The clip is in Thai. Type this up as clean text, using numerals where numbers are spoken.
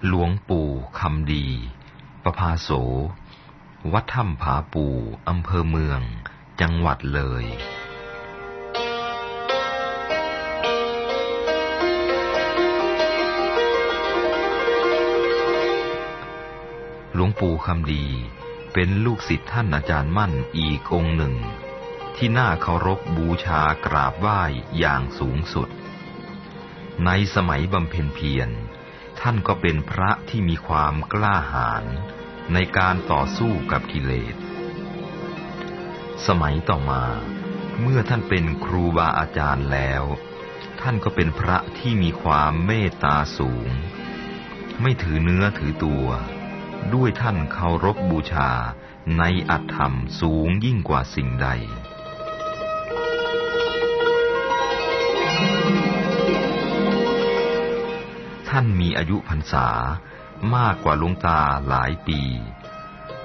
หลวงปู่คำดีประภาโสวัดถ้ำผาปูอำเภอเมืองจังหวัดเลยหลวงปู่คำดีเป็นลูกศิษย์ท่านอาจารย์มั่นอีกองค์หนึ่งที่น่าเคารพบูชากราบไหว้อย่างสูงสุดในสมัยบำเพ็ญเพียรท่านก็เป็นพระที่มีความกล้าหาญในการต่อสู้กับกิเลสสมัยต่อมาเมื่อท่านเป็นครูบาอาจารย์แล้วท่านก็เป็นพระที่มีความเมตตาสูงไม่ถือเนื้อถือตัวด้วยท่านเคารพบูชาในอัตธรรมสูงยิ่งกว่าสิ่งใดท่านมีอายุพรรษามากกว่าหลวงตาหลายปี